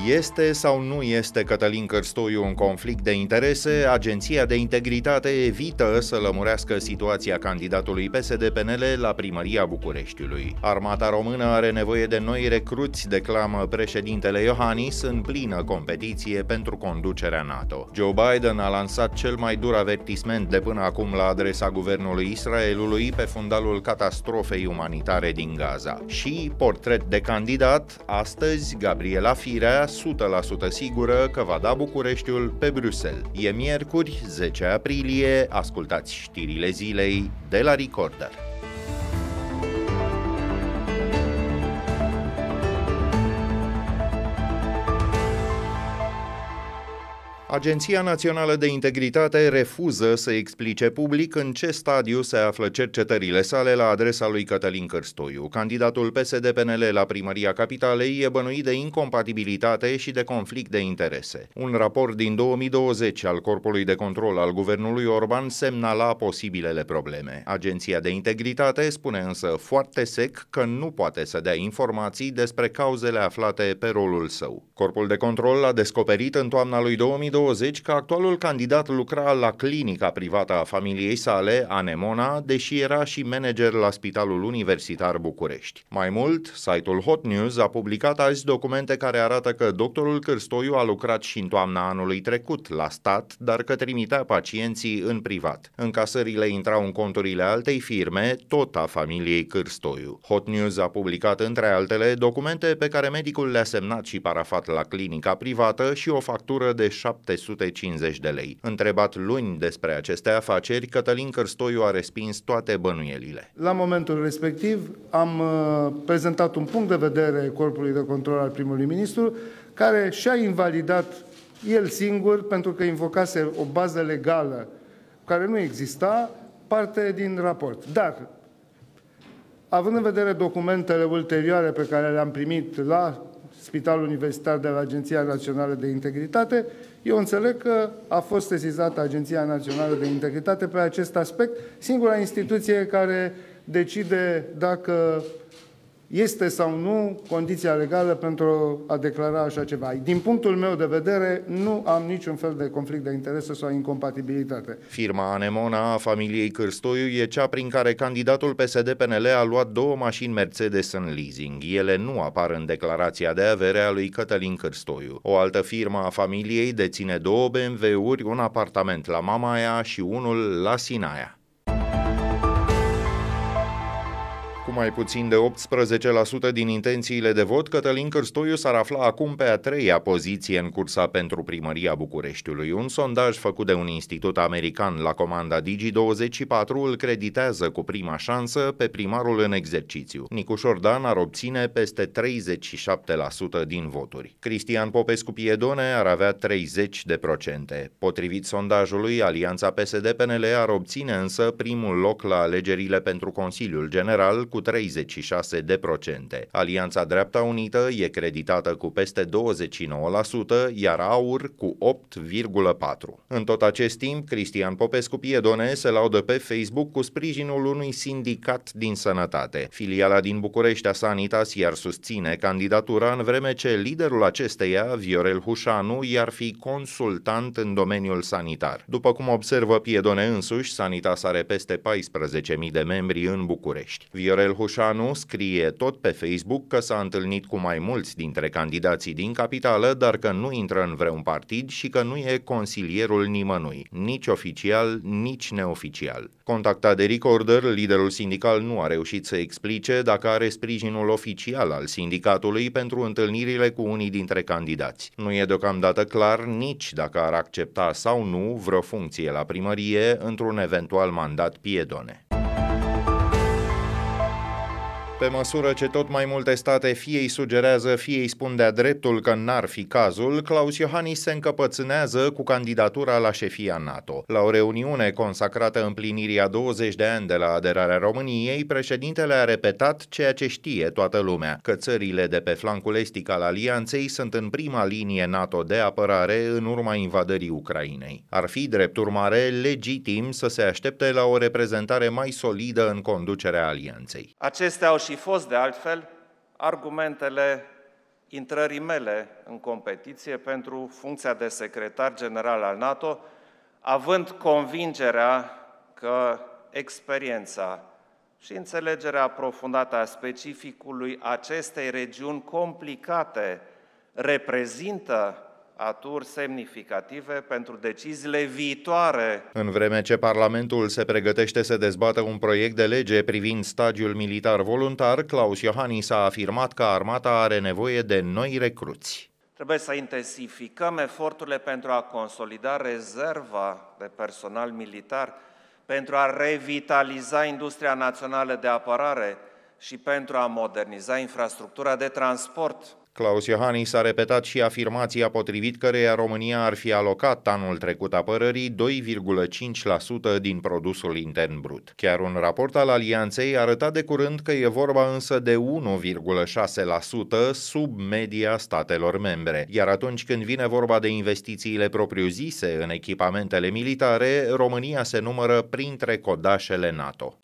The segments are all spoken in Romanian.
Este sau nu este Cătălin Cârstoiu un conflict de interese? Agenția de Integritate evită să lămurească situația candidatului PSD-PNL la primăria Bucureștiului. Armata română are nevoie de noi recruți, declamă președintele Iohannis în plină competiție pentru conducerea NATO. Joe Biden a lansat cel mai dur avertisment de până acum la adresa guvernului Israelului pe fundalul catastrofei umanitare din Gaza. Și portret de candidat, astăzi Gabriela Firea 100% sigură că va da Bucureștiul pe Bruxelles. E miercuri, 10 aprilie, ascultați știrile zilei de la Recorder. Agenția Națională de Integritate refuză să explice public în ce stadiu se află cercetările sale la adresa lui Cătălin Cârstoiu. Candidatul PSD-PNL la primăria capitalei e bănuit de incompatibilitate și de conflict de interese. Un raport din 2020 al Corpului de Control al guvernului Orban semnala posibilele probleme. Agenția de Integritate spune însă foarte sec că nu poate să dea informații despre cauzele aflate pe rolul său. Corpul de Control a descoperit în toamna lui 2020 că actualul candidat lucra la clinica privată a familiei sale, Anemona, deși era și manager la Spitalul Universitar București. Mai mult, site-ul Hot News a publicat azi documente care arată că doctorul Cârstoiu a lucrat și în toamna anului trecut la stat, dar că trimitea pacienții în privat. Încasările intrau în conturile altei firme, tot a familiei Cârstoiu. Hot News a publicat, între altele, documente pe care medicul le-a semnat și parafat la clinica privată și o factură de 750 de lei. Întrebat luni despre aceste afaceri, Cătălin Cârstoiu a respins toate bănuielile. La momentul respectiv am prezentat un punct de vedere Corpului de Control al primului ministru, care și-a invalidat el singur, pentru că invocase o bază legală care nu exista, parte din raport. Dar, având în vedere documentele ulterioare pe care le-am primit la Spitalul Universitar de la Agenția Națională de Integritate, eu înțeleg că a fost sesizată Agenția Națională de Integritate pe acest aspect, singura instituție care decide dacă este sau nu condiția legală pentru a declara așa ceva. Din punctul meu de vedere, nu am niciun fel de conflict de interese sau incompatibilitate. Firma Anemona a familiei Cârstoiu e cea prin care candidatul PSD-PNL a luat 2 mașini Mercedes în leasing. Ele nu apar în declarația de avere a lui Cătălin Cârstoiu. O altă firmă a familiei deține 2 BMW-uri, un apartament la Mamaia și unul la Sinaia. Cu mai puțin de 18% din intențiile de vot, Cătălin Cârstoiu s-ar afla acum pe a 3-a poziție în cursa pentru primăria Bucureștiului. Un sondaj făcut de un institut american la comanda Digi24 îl creditează cu prima șansă pe primarul în exercițiu. Nicu Șordan ar obține peste 37% din voturi. Cristian Popescu-Piedone ar avea 30%. Potrivit sondajului, alianța PSD-PNL ar obține însă primul loc la alegerile pentru Consiliul General cu 36%. Alianța Dreapta Unită e creditată cu peste 29%, iar AUR cu 8,4%. În tot acest timp, Cristian Popescu-Piedone se laudă pe Facebook cu sprijinul unui sindicat din sănătate. Filiala din București a Sanitas i-ar susține candidatura, în vreme ce liderul acesteia, Viorel Hușanu, i-ar fi consultant în domeniul sanitar. După cum observă Piedone însuși, Sanitas are peste 14.000 de membri în București. Viorel Hușanu scrie tot pe Facebook că s-a întâlnit cu mai mulți dintre candidații din capitală, dar că nu intră în vreun partid și că nu e consilierul nimănui, nici oficial, nici neoficial. Contactat de Recorder, liderul sindical nu a reușit să explice dacă are sprijinul oficial al sindicatului pentru întâlnirile cu unii dintre candidați. Nu e deocamdată clar nici dacă ar accepta sau nu vreo funcție la primărie într-un eventual mandat Piedone. Pe măsură ce tot mai multe state fie îi sugerează, fie îi spun de-a dreptul că n-ar fi cazul, Klaus Iohannis se încăpățânează cu candidatura la șefia NATO. La o reuniune consacrată împlinirii a 20 de ani de la aderarea României, președintele a repetat ceea ce știe toată lumea, că țările de pe flancul estic al alianței sunt în prima linie NATO de apărare în urma invadării Ucrainei. Ar fi, drept urmare, legitim să se aștepte la o reprezentare mai solidă în conducerea alianței. Acestea au și fost, de altfel, argumentele intrării mele în competiție pentru funcția de secretar general al NATO, având convingerea că experiența și înțelegerea aprofundată a specificului acestei regiuni complicate reprezintă aturi semnificative pentru deciziile viitoare. În vreme ce Parlamentul se pregătește să dezbată un proiect de lege privind stagiul militar voluntar, Klaus Iohannis a afirmat că armata are nevoie de noi recruți. Trebuie să intensificăm eforturile pentru a consolida rezerva de personal militar, pentru a revitaliza industria națională de apărare și pentru a moderniza infrastructura de transport. Klaus Iohannis a repetat și afirmația potrivit căreia România ar fi alocat anul trecut apărării 2,5% din produsul intern brut. Chiar un raport al Alianței arăta de curând că e vorba însă de 1,6% sub media statelor membre. Iar atunci când vine vorba de investițiile propriu-zise în echipamentele militare, România se numără printre codașele NATO.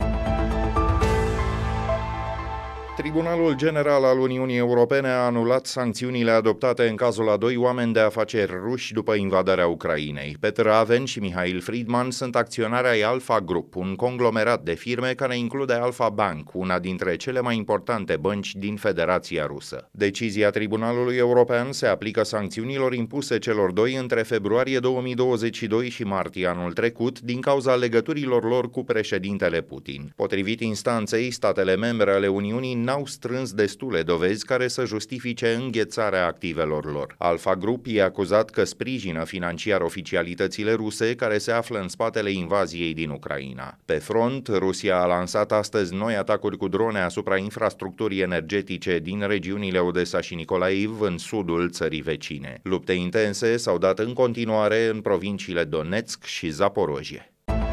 Tribunalul General al Uniunii Europene a anulat sancțiunile adoptate în cazul a 2 oameni de afaceri ruși după invadarea Ucrainei. Petr Aven și Mihail Friedman sunt acționari ai Alfa Group, un conglomerat de firme care include Alfa Bank, una dintre cele mai importante bănci din Federația Rusă. Decizia Tribunalului European se aplică sancțiunilor impuse celor doi între februarie 2022 și martie anul trecut din cauza legăturilor lor cu președintele Putin. Potrivit instanței, statele membre ale Uniunii n-au strâns destule dovezi care să justifice înghețarea activelor lor. Alfa Group e acuzat că sprijină financiar oficialitățile ruse care se află în spatele invaziei din Ucraina. Pe front, Rusia a lansat astăzi noi atacuri cu drone asupra infrastructurii energetice din regiunile Odessa și Nikolaiv, în sudul țării vecine. Lupte intense s-au dat în continuare în provinciile Donetsk și Zaporojie.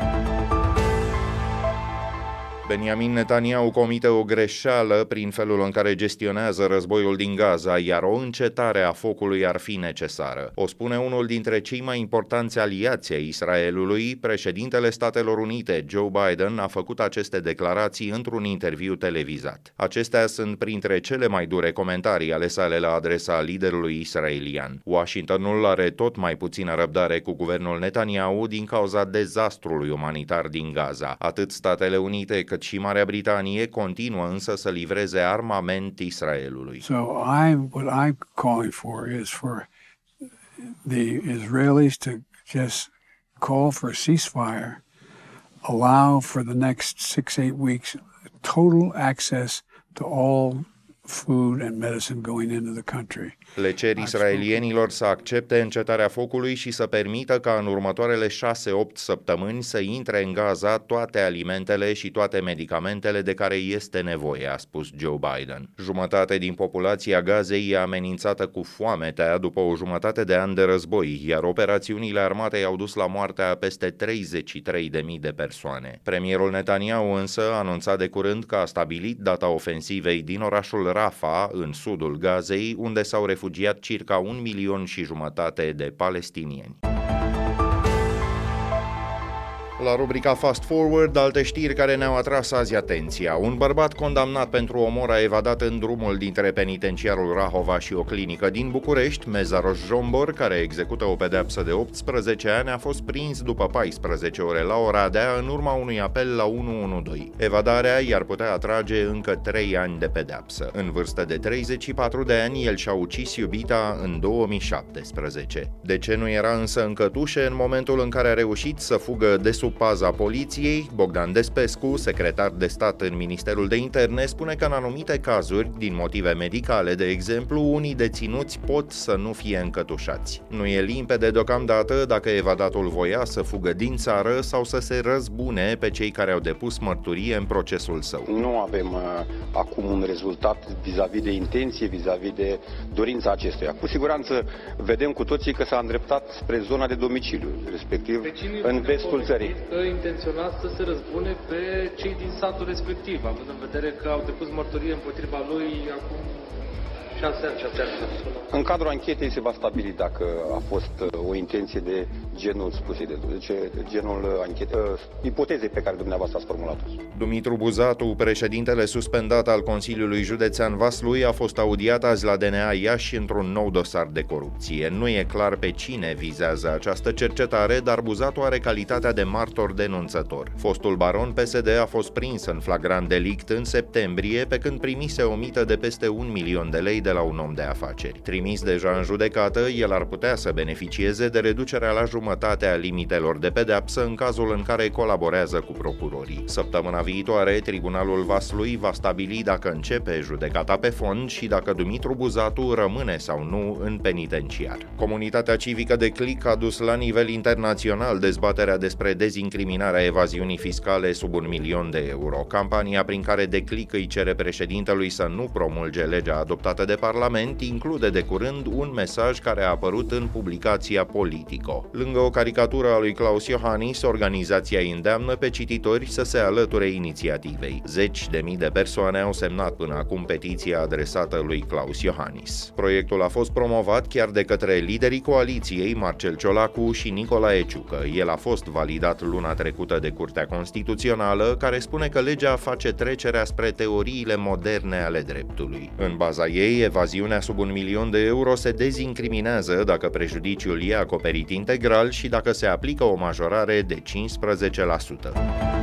Benjamin Netanyahu comite o greșeală prin felul în care gestionează războiul din Gaza, iar o încetare a focului ar fi necesară. O spune unul dintre cei mai importanți aliați ai Israelului, președintele Statelor Unite, Joe Biden, a făcut aceste declarații într-un interviu televizat. Acestea sunt printre cele mai dure comentarii ale sale la adresa liderului israelian. Washingtonul are tot mai puțină răbdare cu guvernul Netanyahu din cauza dezastrului umanitar din Gaza. Atât Statele Unite cât și Marea Britanie continuă însă să livreze armament Israelului. So what I'm calling for is for the Israelis to just call for a ceasefire, allow for the next 6-8 weeks total access to all food and medicine going into the country. Le cer israelienilor să accepte încetarea focului și să permită ca în următoarele 6-8 săptămâni să intre în Gaza toate alimentele și toate medicamentele de care este nevoie, a spus Joe Biden. Jumătate din populația Gazei e amenințată cu foametea după o jumătate de an de război, iar operațiunile armatei au dus la moartea a peste 33.000 de persoane. Premierul Netanyahu însă a anunțat de curând că a stabilit data ofensivei din orașul Rafah, în sudul Gazei, unde s-au refugiat circa 1,5 milion de palestinieni. La rubrica Fast Forward, alte știri care ne-au atras azi atenția. Un bărbat condamnat pentru omor a evadat în drumul dintre penitenciarul Rahova și o clinică din București. Mezaros Jombor, care execută o pedeapsă de 18 ani, a fost prins după 14 ore la Oradea în urma unui apel la 112. Evadarea i-ar putea atrage încă 3 ani de pedeapsă. În vârstă de 34 de ani, el și-a ucis iubita în 2017. De ce nu era însă în cătușe în momentul în care a reușit să fugă de sub paza poliției? Bogdan Despescu, secretar de stat în Ministerul de Interne, spune că în anumite cazuri, din motive medicale, de exemplu, unii deținuți pot să nu fie încătușați. Nu e limpede deocamdată dacă evadatul voia să fugă din țară sau să se răzbune pe cei care au depus mărturie în procesul său. Nu avem acum un rezultat vis-a-vis de intenție, vis-a-vis de dorința acestuia. Cu siguranță vedem cu toții că s-a îndreptat spre zona de domiciliu, respectiv în vestul țării. Că intenționați să se răzbune pe cei din satul respectiv, având în vedere că au depus mărturie împotriva lui acum În cadrul anchetei se va stabili dacă a fost o intenție de genul spusei, genul ipotezei pe care dumneavoastră ați formulat-o. Dumitru Buzatu, președintele suspendat al Consiliului Județean Vaslui, a fost audiat azi la DNA Iași într-un nou dosar de corupție. Nu e clar pe cine vizează această cercetare, dar Buzatu are calitatea de martor denunțător. Fostul baron PSD a fost prins în flagrant delict în septembrie, pe când primise o mită de peste 1 milion de lei de la un om de afaceri. Trimis deja în judecată, el ar putea să beneficieze de reducerea la jumătate a limitelor de pedeapsă în cazul în care colaborează cu procurorii. Săptămâna viitoare, Tribunalul Vaslui va stabili dacă începe judecata pe fond și dacă Dumitru Buzatu rămâne sau nu în penitenciar. Comunitatea civică de Click a dus la nivel internațional dezbaterea despre dezincriminarea evaziunii fiscale sub 1 milion de euro. Campania prin care de Click îi cere președintelui să nu promulge legea adoptată de Parlament include de curând un mesaj care a apărut în publicația Politico. Lângă o caricatură a lui Klaus Iohannis, organizația îi îndeamnă pe cititori să se alăture inițiativei. 10.000 de persoane au semnat până acum petiția adresată lui Klaus Iohannis. Proiectul a fost promovat chiar de către liderii coaliției Marcel Ciolacu și Nicolae Ciucă. El a fost validat luna trecută de Curtea Constituțională, care spune că legea face trecerea spre teoriile moderne ale dreptului. În baza ei, evaziunea sub 1 milion de euro se dezincriminează dacă prejudiciul e acoperit integral și dacă se aplică o majorare de 15%.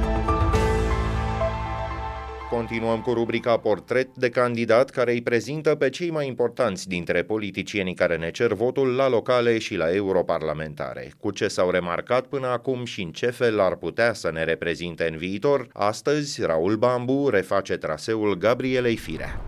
Continuăm cu rubrica Portret de candidat, care îi prezintă pe cei mai importanți dintre politicienii care ne cer votul la locale și la europarlamentare. Cu ce s-au remarcat până acum și în ce fel ar putea să ne reprezinte în viitor, astăzi Raul Bambu reface traseul Gabrielei Firea.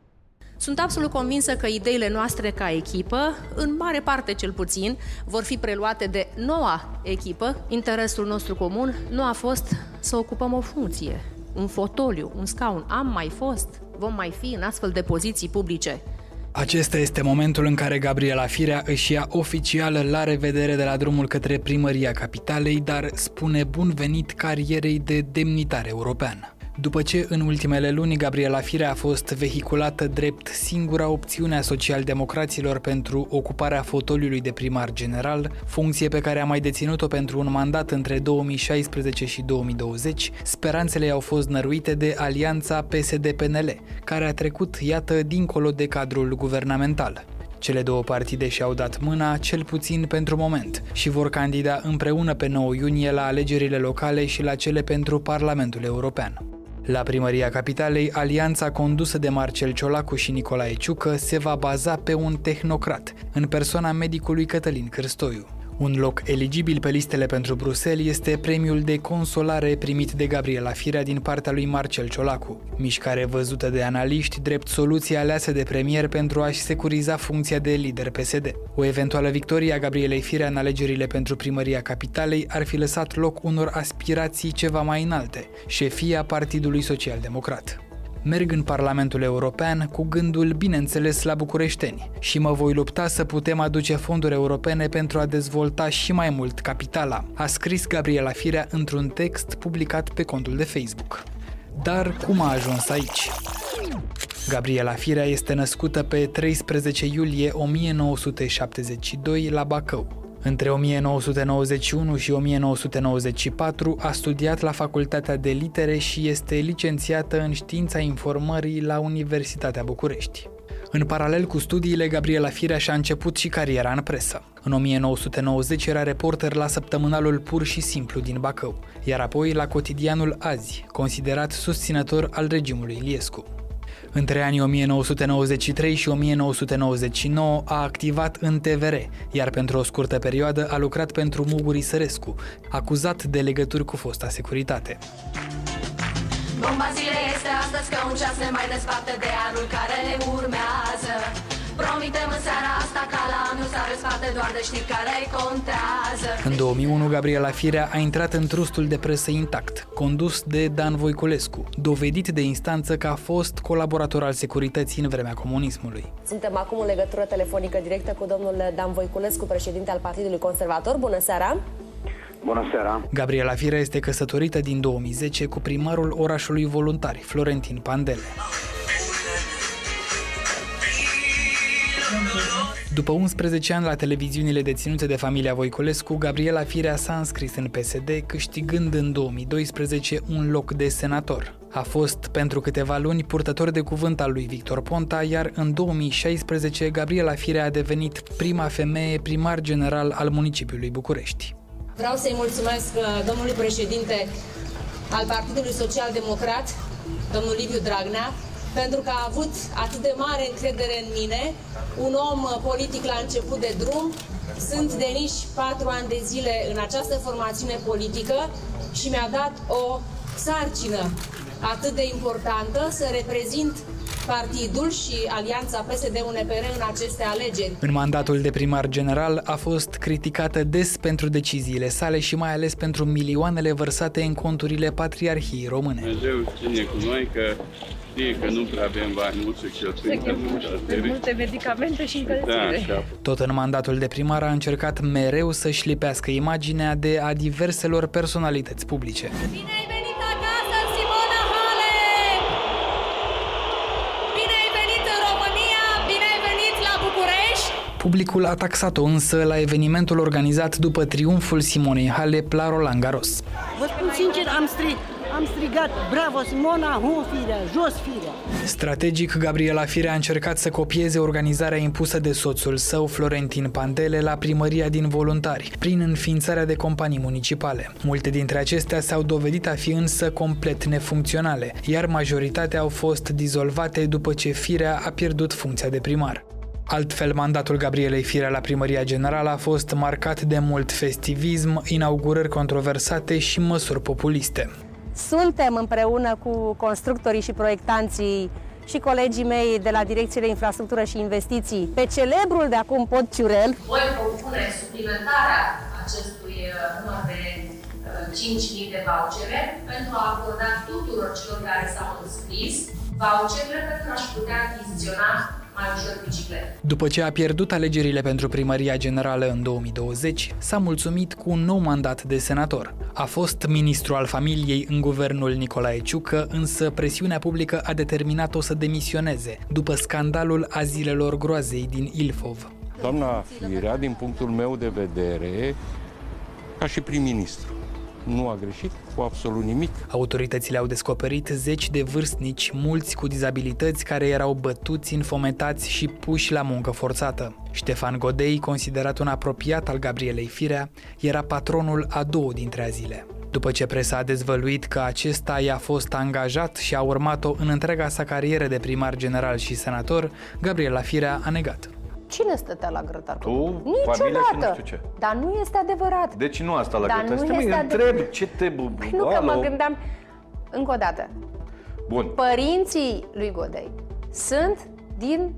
Sunt absolut convinsă că ideile noastre ca echipă, în mare parte cel puțin, vor fi preluate de noua echipă. Interesul nostru comun nu a fost să ocupăm o funcție, un fotoliu, un scaun. Am mai fost, vom mai fi în astfel de poziții publice. Acesta este momentul în care Gabriela Firea își ia oficial la revedere de la drumul către primăria capitalei, dar spune bun venit carierei de demnitar european. După ce în ultimele luni Gabriela Firea a fost vehiculată drept singura opțiune a socialdemocraților pentru ocuparea fotoliului de primar general, funcție pe care a mai deținut-o pentru un mandat între 2016 și 2020, speranțele i-au fost năruite de alianța PSD-PNL, care a trecut, iată, dincolo de cadrul guvernamental. Cele două partide și-au dat mâna, cel puțin pentru moment, și vor candida împreună pe 9 iunie la alegerile locale și la cele pentru Parlamentul European. La primăria capitalei, alianța condusă de Marcel Ciolacu și Nicolae Ciucă se va baza pe un tehnocrat, în persoana medicului Cătălin Cârstoiu. Un loc eligibil pe listele pentru Bruxelles este premiul de consolare primit de Gabriela Firea din partea lui Marcel Ciolacu, mișcare văzută de analiști drept soluție aleasă de premier pentru a-și securiza funcția de lider PSD. O eventuală victorie a Gabrielei Firea în alegerile pentru primăria capitalei ar fi lăsat loc unor aspirații ceva mai înalte, șefia Partidului Social-Democrat. Merg în Parlamentul European cu gândul, bineînțeles, la bucureșteni și mă voi lupta să putem aduce fonduri europene pentru a dezvolta și mai mult capitala, a scris Gabriela Firea într-un text publicat pe contul de Facebook. Dar cum a ajuns aici? Gabriela Firea este născută pe 13 iulie 1972 la Bacău. Între 1991 și 1994 a studiat la Facultatea de Litere și este licențiată în știința informării la Universitatea București. În paralel cu studiile, Gabriela Firea și-a început și cariera în presă. În 1990 era reporter la săptămânalul Pur și Simplu din Bacău, iar apoi la cotidianul Azi, considerat susținător al regimului Iliescu. Între anii 1993 și 1999 a activat în TVR, iar pentru o scurtă perioadă a lucrat pentru Muguri Sărescu, acuzat de legături cu fosta securitate. Bomba zilei este astăzi că un ceas ne mai desparte de anul care urmează. Promitem în seara asta ca la anul să aveți parte doar de știri care contează. În 2001, Gabriela Firea a intrat în trustul de presă Intact, condus de Dan Voiculescu, dovedit de instanță că a fost colaborator al securității în vremea comunismului. Suntem acum în legătură telefonică directă cu domnul Dan Voiculescu, președinte al Partidului Conservator. Bună seara! Bună seara! Gabriela Firea este căsătorită din 2010 cu primarul orașului Voluntari, Florentin Pandele. După 11 ani la televiziunile deținute de familia Voiculescu, Gabriela Firea s-a înscris în PSD, câștigând în 2012 un loc de senator. A fost pentru câteva luni purtător de cuvânt al lui Victor Ponta, iar în 2016 Gabriela Firea a devenit prima femeie primar general al municipiului București. Vreau să-i mulțumesc domnului președinte al Partidului Social Democrat, domnul Liviu Dragnea, pentru că a avut atât de mare încredere în mine, un om politic la început de drum. Sunt de nici 4 ani de zile în această formațiune politică și mi-a dat o sarcină atât de importantă să reprezint partidul și alianța PSD-UNPR în aceste alegeri. În mandatul de primar general a fost criticată des pentru deciziile sale și mai ales pentru milioanele vărsate în conturile Patriarhiei Române. Dumnezeu ține cu noi că știe că nu prea avem bani mulți să cheltuim. Multe medicamente și încălzire. Da. Tot în mandatul de primar a încercat mereu să-și lipească imaginea de a diverselor personalități publice. Bine ai venit acasă, Simona Halep! Bine ai venit în România, bine ai venit la București! Publicul a taxat-o însă la evenimentul organizat după triumful Simonei Halep la Roland Garros. Vă spun sincer, am strigat, bravo Simona, hu Firea, jos Firea! Strategic, Gabriela Firea a încercat să copieze organizarea impusă de soțul său, Florentin Pandele, la primăria din Voluntari, prin înființarea de companii municipale. Multe dintre acestea s-au dovedit a fi însă complet nefuncționale, iar majoritatea au fost dizolvate după ce Firea a pierdut funcția de primar. Altfel, mandatul Gabrielei Firea la primăria generală a fost marcat de mult festivism, inaugurări controversate și măsuri populiste. Suntem împreună cu constructorii și proiectanții și colegii mei de la Direcțiile Infrastructură și Investiții pe celebrul de acum pod Ciurel. Voi propune suplimentarea acestui număr de 5.000 de vouchere pentru a acorda tuturor celor care s-au înscris voucherele pentru a-și putea achiziționa mai ușor biciclete. După ce a pierdut alegerile pentru primăria generală în 2020, s-a mulțumit cu un nou mandat de senator. A fost ministru al familiei în guvernul Nicolae Ciucă, însă presiunea publică a determinat-o să demisioneze, după scandalul azilelor groazei din Ilfov. Doamna Firea, din punctul meu de vedere, ca și prim-ministru, nu a greșit cu absolut nimic. Autoritățile au descoperit zeci de vârstnici, mulți cu dizabilități, care erau bătuți, infometați și puși la muncă forțată. Ștefan Godei, considerat un apropiat al Gabrielei Firea, era patronul a 2 dintre azile. După ce presa a dezvăluit că acesta i-a fost angajat și a urmat-o în întreaga sa carieră de primar general și senator, Gabriela Firea a negat. Cine stătea la grătar? Tu, familia și nu știu ce. Dar nu este adevărat. Deci nu asta la Dar grătar. nu este Întreb, ce te... Păi nu, că mă gândeam... Încă o dată. Bun. Părinții lui Godei sunt din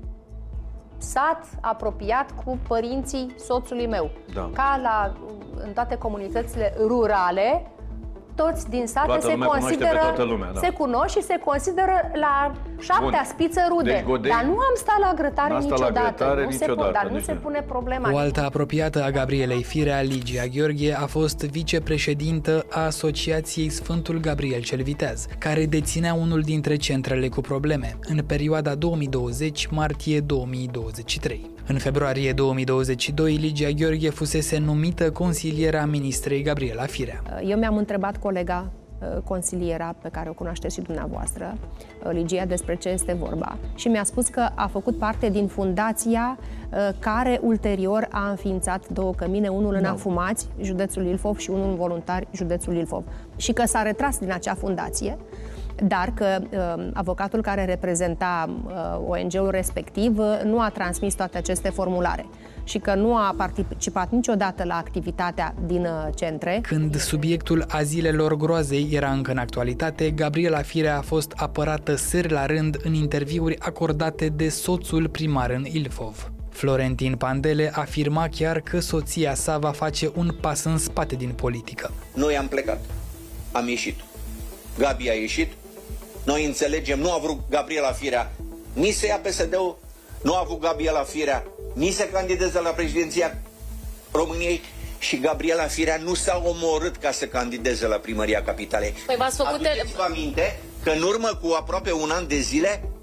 sat apropiat cu părinții soțului meu. Da. Ca în toate comunitățile rurale, toți din sate se consideră, se cunosc și se consideră la 7-a spiță rude. Deci Godei, dar nu am stat la grătare niciodată. Dar nu se pune problema. O altă apropiată a Gabrielei Firea, Ligia Gheorghe, a fost vicepreședintă a Asociației Sfântul Gabriel cel Viteaz, care deținea unul dintre centrele cu probleme în perioada 2020-martie 2023. În februarie 2022, Ligia Gheorghe fusese numită consiliera ministrei Gabriela Firea. Eu mi-am întrebat colega consiliera pe care o cunoașteți și dumneavoastră, Ligia, despre ce este vorba și mi-a spus că a făcut parte din fundația care ulterior a înființat 2 cămine, unul în Afumați, județul Ilfov, și unul în Voluntari, județul Ilfov, și că s-a retras din acea fundație, dar că avocatul care reprezenta ONG-ul respectiv nu a transmis toate aceste formulare și că nu a participat niciodată la activitatea din centre. Când subiectul azilelor groazei era încă în actualitate, Gabriela Firea a fost apărată seri la rând în interviuri acordate de soțul primar în Ilfov. Florentin Pandele afirma chiar că soția sa va face un pas în spate din politică. Noi am plecat, am ieșit, Gabi a ieșit, noi înțelegem, nu a vrut Gabriela Firea nici să ia PSD-ul, nu a vrut Gabriela Firea nici să candideze la președinția României și Gabriela Firea nu s-a omorât ca să candideze la primăria capitalei. Păi v-ați făcut... Aduceți-vă aminte că în urmă cu aproape un an de zile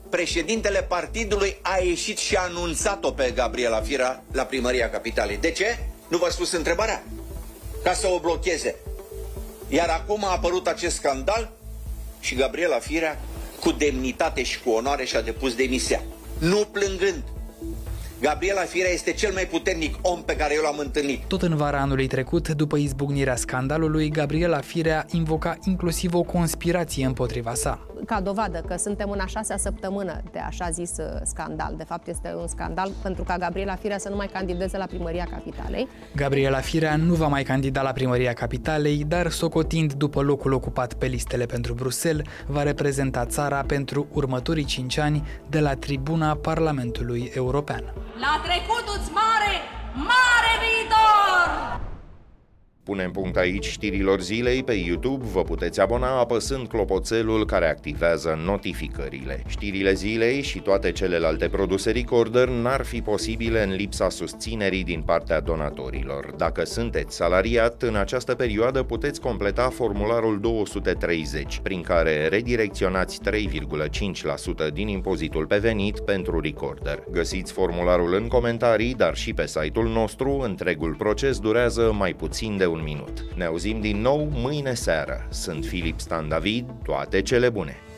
președintele partidului a ieșit și a anunțat-o pe Gabriela Firea la primăria Capitalei. De ce? Nu v-a spus întrebarea? Ca să o blocheze. Iar acum a apărut acest scandal și Gabriela Firea, cu demnitate și cu onoare, și-a depus demisia. Nu plângând. Gabriela Firea este cel mai puternic om pe care eu l-am întâlnit. Tot în vara anului trecut, după izbucnirea scandalului, Gabriela Firea invoca inclusiv o conspirație împotriva sa. Ca dovadă că suntem în a 6-a săptămână de așa zis scandal, de fapt este un scandal pentru ca Gabriela Firea să nu mai candideze la primăria Capitalei. Gabriela Firea nu va mai candida la primăria Capitalei, dar socotind după locul ocupat pe listele pentru Bruxelles, va reprezenta țara pentru următorii 5 ani de la tribuna Parlamentului European. La trecutul-ți mare viitor! Punem punct aici știrilor zilei. Pe YouTube vă puteți abona apăsând clopoțelul care activează notificările. Știrile zilei și toate celelalte produse Recorder n-ar fi posibile în lipsa susținerii din partea donatorilor. Dacă sunteți salariat, în această perioadă puteți completa formularul 230, prin care redirecționați 3,5% din impozitul pe venit pentru Recorder. Găsiți formularul în comentarii, dar și pe site-ul nostru. Întregul proces durează mai puțin de un minut. Ne auzim din nou mâine seară. Sunt Filip Stan David, toate cele bune!